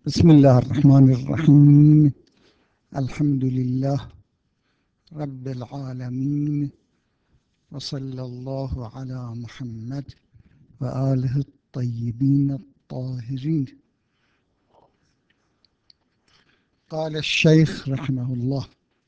بسم الله الرحمن الرحيم. الحمد لله رب العالمين، وصلى الله على محمد وآله الطيبين الطاهرين. قال الشيخ رحمه الله: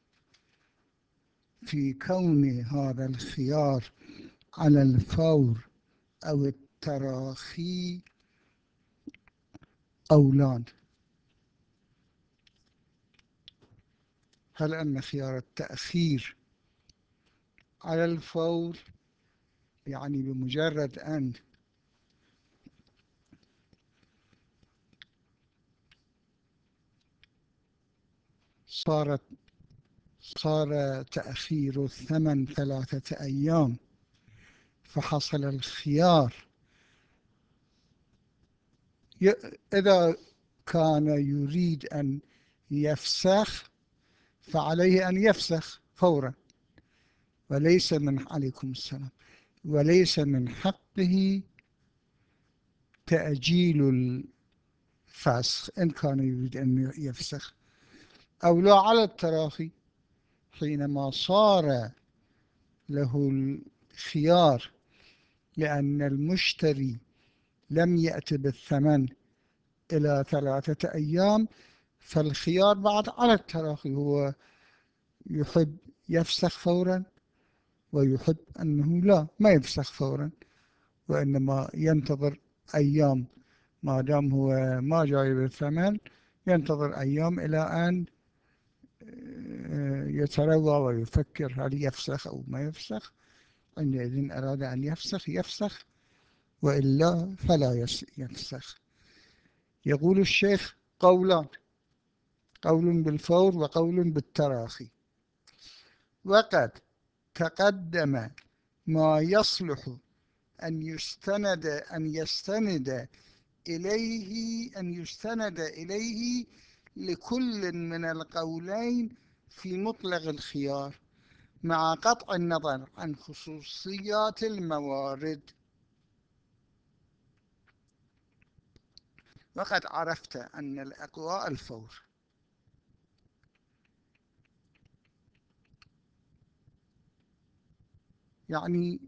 في كون هذا الخيار على الفور أو التراخي قولان. هل أن خيار التأخير على الفور، يعني بمجرد أن صار تأخير الثمن 3 أيام، فحصل الخيار، إذا كان يريد أن يفسخ فعليه أن يفسخ فورا، وليس من عليكم السلام وليس من حقه تأجيل الفسخ إن كان يريد أن يفسخ، أو لا على التراخي. حينما صار له الخيار لأن المشتري لم يأتي بالثمن إلى 3 أيام، فالخيار بعد على التراخي. هو يحب يفسخ فورا، ويحب أنه لا ما يفسخ فورا، وإنما ينتظر أيام، ما دام هو ما جاي بالثمن ينتظر أيام إلى أن يتروى ويفكر هل يفسخ أو ما يفسخ. عندئذ أراد أن يفسخ يفسخ، وإلا فلا يفسخ. يقول الشيخ: قولان، قول بالفور وقول بالتراخي. وقد تقدم ما يصلح أن يستند إليه لكل من القولين في مطلق الخيار، مع قطع النظر عن خصوصيات الموارد. وقد عرفت أن الأقوى الفور. يعني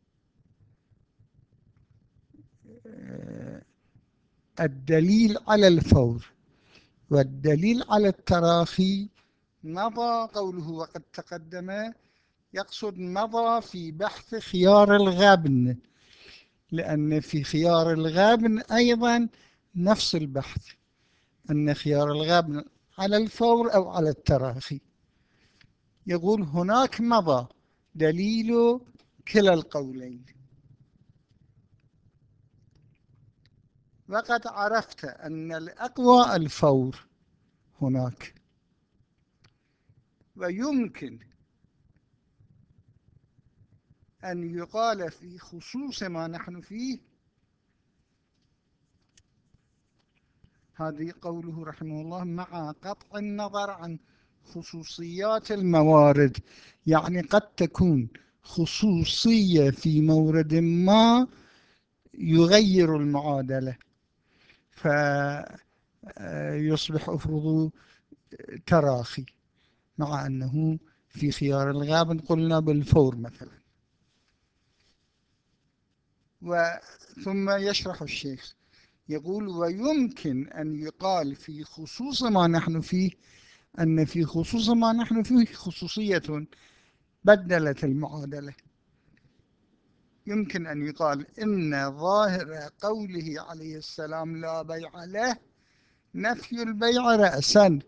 الدليل على الفور والدليل على التراخي مضى قوله وقد تقدم، يقصد مضى في بحث خيار الغبن، لأن في خيار الغبن أيضا نفس البحث، أن خيار الغبن على الفور أو على التراخي. يقول هناك مضى دليل كلا القولين. وقد عرفت أن الأقوى الفور هناك، ويمكن أن يقال في خصوص ما نحن فيه. هذه قوله رحمه الله مع قطع النظر عن خصوصيات الموارد، يعني قد تكون خصوصية في مورد ما يغير المعادلة، فيصبح أفرض تراخي، مع أنه في خيار الغابن قلنا بالفور مثلا. ثم يشرح الشيخ يقول: ويمكن أن يقال في خصوص ما نحن فيه أن في خصوص ما نحن فيه خصوصية بدلت المعادلة. يمكن أن يقال إن ظاهر قوله عليه السلام لا بيع له نفي البيع رأسا،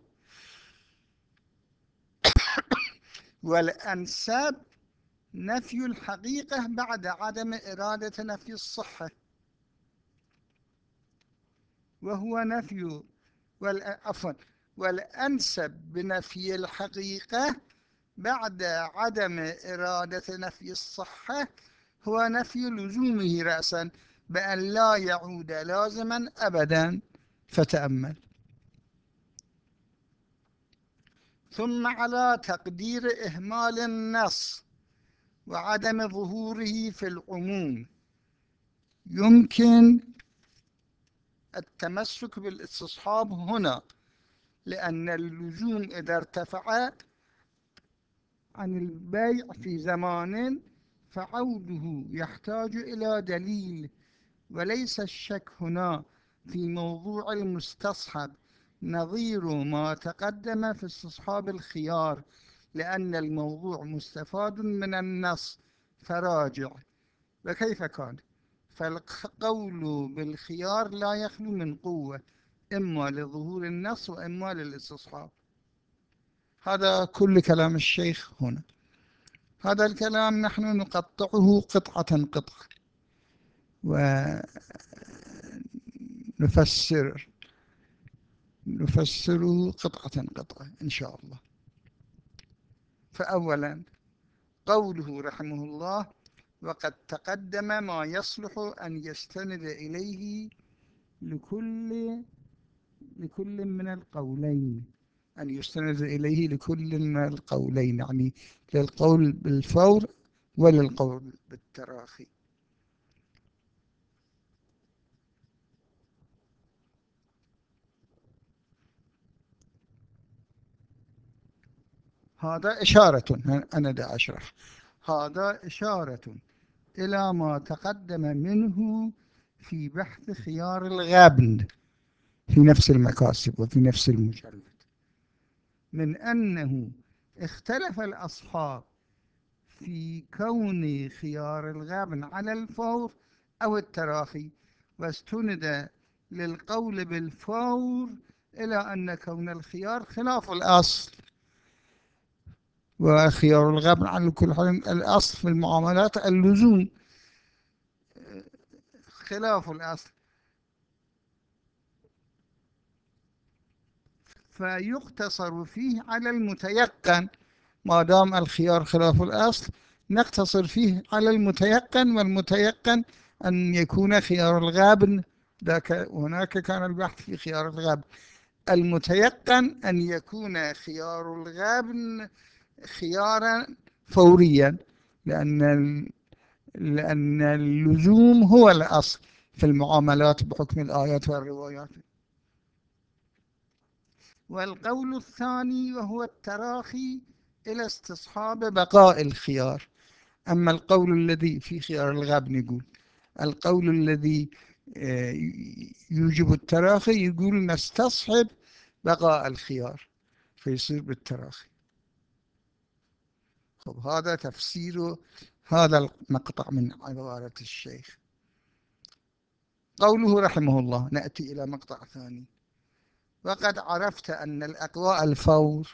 والأنسب نفي الحقيقة بعد عدم إرادة نفي الصحة، وهو نفي والأنسب بنفي الحقيقة بعد عدم إرادة نفي الصحة هو نفي لزومه رأسا، بأن لا يعود لازما أبدا. فتأمل. ثم على تقدير إهمال النص وعدم ظهوره في العموم، يمكن التمسك بالاستصحاب هنا، لأن اللزوم إذا ارتفع عن البيع في زمان فعوده يحتاج إلى دليل، وليس الشك هنا في موضوع المستصحب نظير ما تقدم في استصحاب الخيار، لأن الموضوع مستفاد من النص فراجع. وكيف كان؟ فالقول بالخيار لا يخلو من قوة، إما لظهور النص وإما للاستصحاب. هذا كل كلام الشيخ هنا. هذا الكلام نحن نقطعه قطعة قطعة ونفسره قطعة قطعة إن شاء الله. فأولا قوله رحمه الله: وقد تقدم ما يصلح أن يستند إليه لكل من القولين. أن يستند إليه لكل من القولين، يعني للقول بالفور وللقول بالتراخي. هذا إشارة، أنا دا أشرح. هذا إشارة إلى ما تقدم منه في بحث خيار الغبن في نفس المكاسب وفي نفس المجلد، من أنه اختلف الأصحاب في كون خيار الغبن على الفور أو التراخي، واستند للقول بالفور إلى أن كون الخيار خلاف الأصل، وخيار الغبن على كل حال الأصل في المعاملات اللزوم خلاف الأصل، فيقتصر فيه على المتيقن. ما دام الخيار خلاف الأصل نقتصر فيه على المتيقن، والمتيقن أن يكون خيار الغابن. ذاك هناك كان البحث في خيار الغابن. المتيقن أن يكون خيار الغابن خيارا فوريا، لأن اللزوم هو الأصل في المعاملات بحكم الآيات والروايات. والقول الثاني وهو التراخي إلى استصحاب بقاء الخيار. أما القول الذي في خيار الغبن يقول، القول الذي يوجب التراخي يقول نستصحب بقاء الخيار فيصير بالتراخي. خب هذا تفسير هذا المقطع من عبارة الشيخ. قوله رحمه الله، نأتي إلى مقطع ثاني: وقد عرفت أن الأقواء الفور،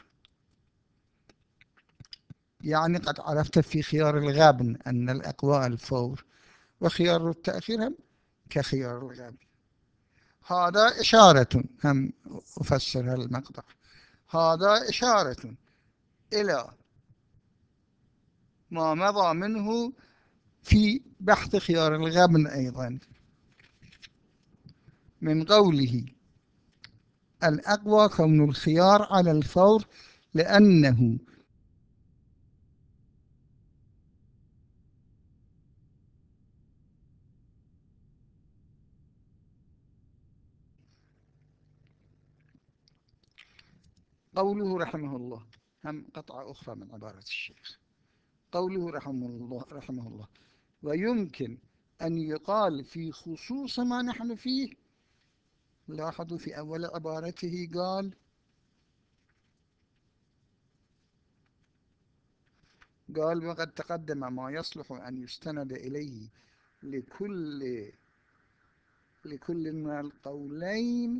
يعني قد عرفت في خيار الغبن أن الأقواء الفور، وخيار التأخير هم كخيار الغبن. هذا إشارة، هم أفسر المقطع، هذا إشارة إلى ما مضى منه في بحث خيار الغبن أيضا، من قوله الأقوى كون الخيار على الفور لأنه قوله رحمه الله، هم قطعة أخرى من عبارة الشيخ. قوله رحمه الله: ويمكن أن يقال في خصوص ما نحن فيه. لاحظوا في أول عبارته قال وقد تقدم ما يصلح أن يستند إليه لكل من القولين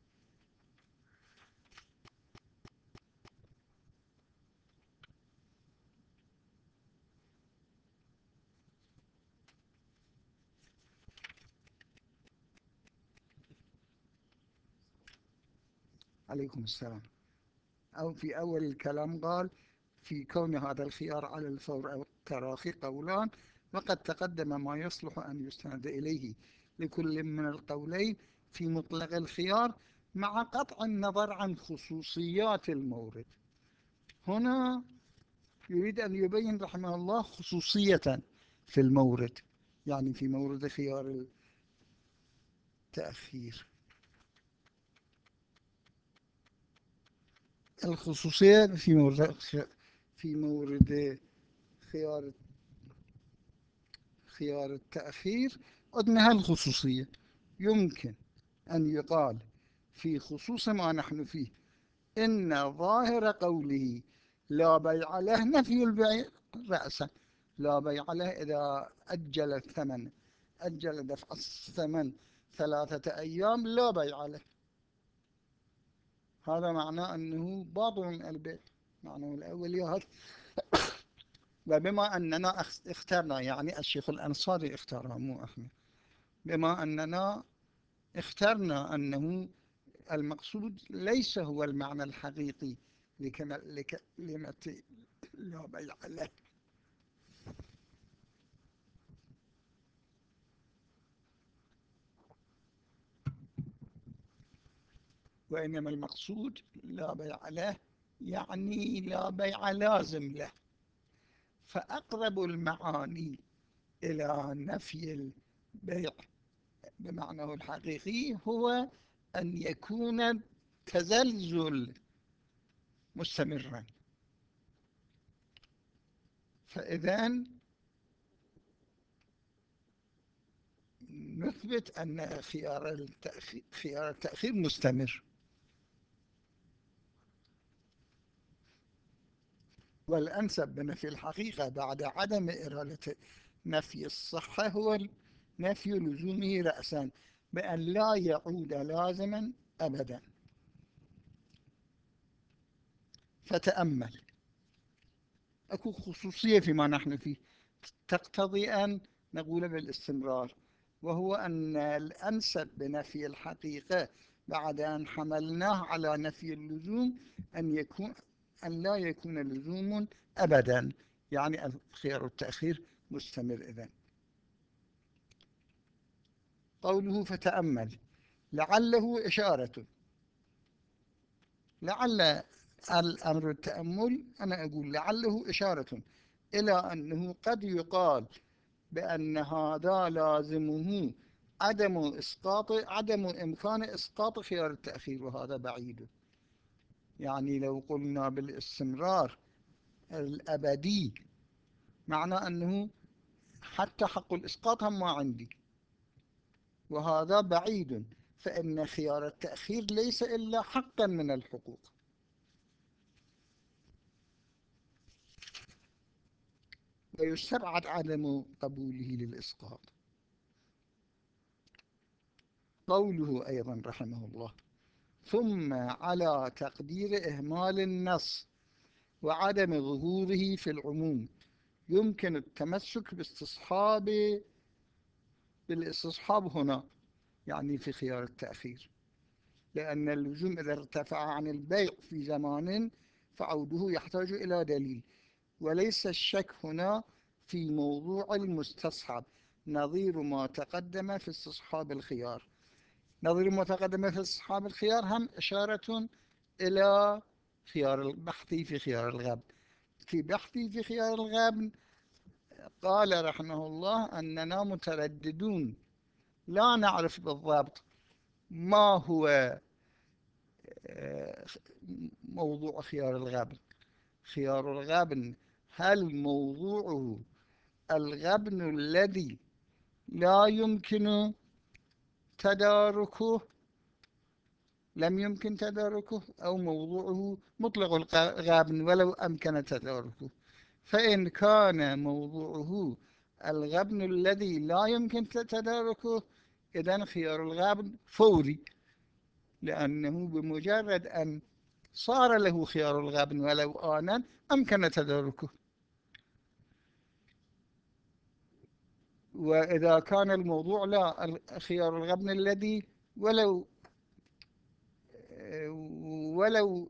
عليكم السلام. أو في أول الكلام قال في كون هذا الخيار على الفور أو التراخي قولان، وقد تقدم ما يصلح أن يستند إليه لكل من القولين في مطلق الخيار مع قطع النظر عن خصوصيات المورد. هنا يريد أن يبين رحمه الله خصوصية في المورد، يعني في مورد خيار التأخير. الخصوصية في مورد خيار خيار التأخير قلنا الخصوصية يمكن أن يقال في خصوص ما نحن فيه إن ظاهر قوله لا بيع له نفي البيع رأسا، لا بيع له إذا أجل الثمن، أجل دفع الثمن 3 أيام لا بيع له، هذا معناه أنه باطل البيع، معناه الأول هذا. وبما أننا اخترنا، يعني الشيخ الأنصاري اختارها مو إحنا، بما أننا اخترنا أنه المقصود ليس هو المعنى الحقيقي لكلمة لا بيع له، وإنما المقصود لا بيع له يعني لا بيع لازم له. فأقرب المعاني إلى نفي البيع بمعناه الحقيقي هو أن يكون تزلزل مستمرا. فإذا نثبت أن خيار التأخير مستمر. والأنسب بنفي الحقيقة بعد عدم إرادة نفي الصحة هو نفي لزومه رأسا، بأن لا يعود لازما أبدا. فتأمل، أكو خصوصية فيما نحن فيه تقتضي أن نقول بالاستمرار، وهو أن الأنسب بنفي الحقيقة بعد أن حملناه على نفي اللزوم أن لا يكون لزوم أبدا، يعني الخيار التأخير مستمر. إذن قوله فتأمل لعله إشارة، لعل الأمر التأمل أنا أقول لعله إشارة إلى أنه قد يقال بأن هذا لازمه عدم إمكان إسقاط خيار التأخير، وهذا بعيد. يعني لو قلنا بالاستمرار الأبدي معنى أنه حتى حق الإسقاط هم ما عندي، وهذا بعيد، فإن خيار التأخير ليس إلا حقا من الحقوق، ويستبعد عدم قبوله للإسقاط. قوله أيضا رحمه الله ثم على تقدير إهمال النص وعدم ظهوره في العموم يمكن التمسك بالاستصحاب هنا، يعني في خيار التأخير، لأن اللزوم إذا ارتفع عن البيع في زمان فعوده يحتاج إلى دليل، وليس الشك هنا في موضوع المستصحب، نظير ما تقدم في استصحاب الخيار. نظير ما تقدم في استصحاب الخيار هم إشارة إلى خيار البحثي في خيار الغبن. في بحثي في خيار الغبن قال رحمه الله أننا مترددون لا نعرف بالضبط ما هو آه، موضوع خيار الغبن. خيار الغبن هل موضوعه الغبن الذي لا يمكن تداركه، لم يمكن تداركه، أو موضوعه مطلق الغبن ولو أمكن تداركه؟ فإن كان موضوعه الغبن الذي لا يمكن تداركه إذن خيار الغبن فوري، لأنه بمجرد أن صار له خيار الغبن ولو آنا أمكن تداركه. وإذا كان الموضوع لا، خيار الغبن الذي ولو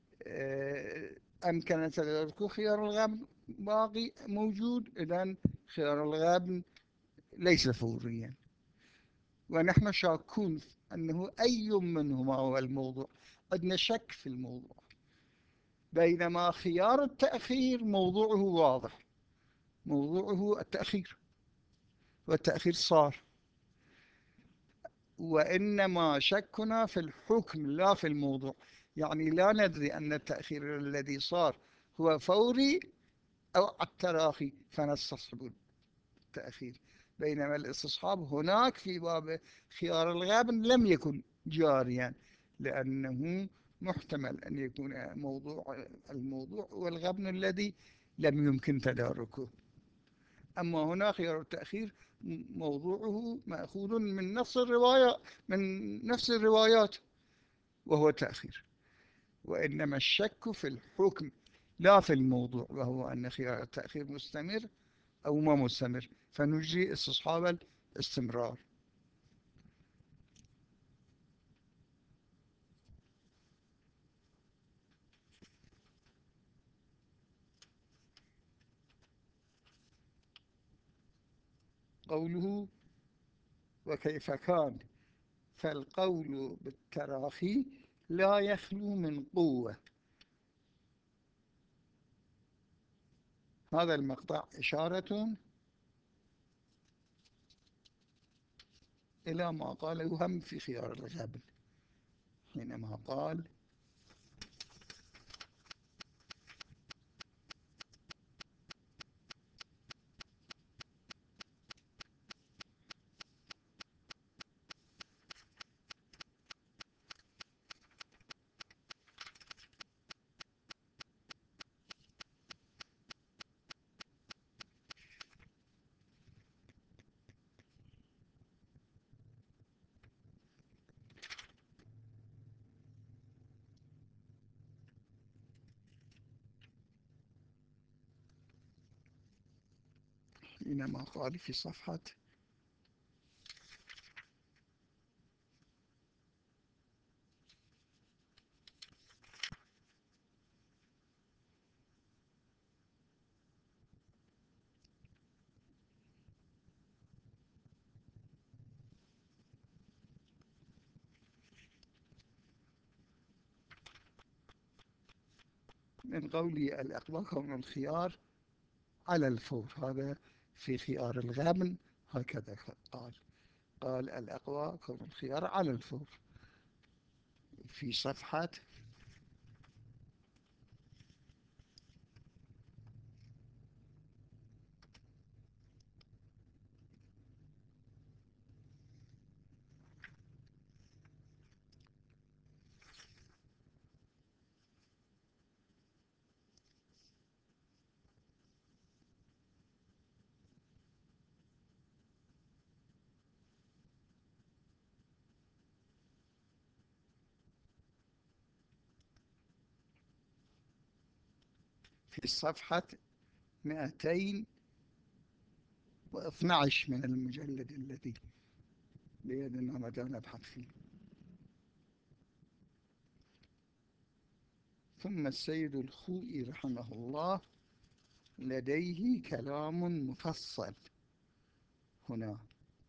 أمكن تداركه خيار الغبن باقي موجود، إذن خيار الغبن ليس فوريا. ونحن شاكون أنه أي منهما هو الموضوع، عندنا شك في الموضوع، بينما خيار التأخير موضوعه واضح، موضوعه التأخير، والتأخير صار. وإنما شكنا في الحكم لا في الموضوع. يعني لا ندري أن التأخير الذي صار هو فوري أو التراخي، فنستصحب التأخير. بينما الاستصحاب هناك في باب خيار الغابن لم يكن جاريا، لأنه محتمل أن يكون الموضوع والغبن الذي لم يمكن تداركه. أما هنا خيار التأخير موضوعه مأخوذ من نفس الرواية، من نفس الروايات، وهو تأخير. وإنما الشك في الحكم لا في الموضوع، وهو أن خيار التأخير مستمر أو ما مستمر، فنجري استصحاب الاستمرار. قوله وكيف كان، فالقول بالتراخي لا يخلو من قوة. هذا المقطع إشارة إلى ما قاله هم في خيار الغابن، حينما قال حينما قال في صفحة من قولي الأقوى كون الخيار على الفور، هذا في خيار الغبن هكذا قال. قال الأقوى كون الخيار على الفور في صفحة في صفحة 212 من المجلد الذي بيدنا متى نبحث فيه. ثم السيد الخوئي رحمه الله لديه كلام مفصل هنا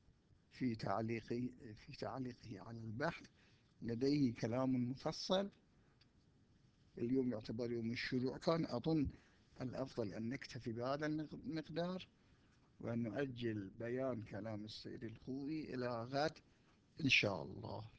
في تعليقه على البحث، لديه كلام مفصل. اليوم يعتبر يوم الشروع، كان أظن الأفضل أن نكتفي بهذا المقدار وأن نؤجل بيان كلام السيد الخوئي إلى غد إن شاء الله.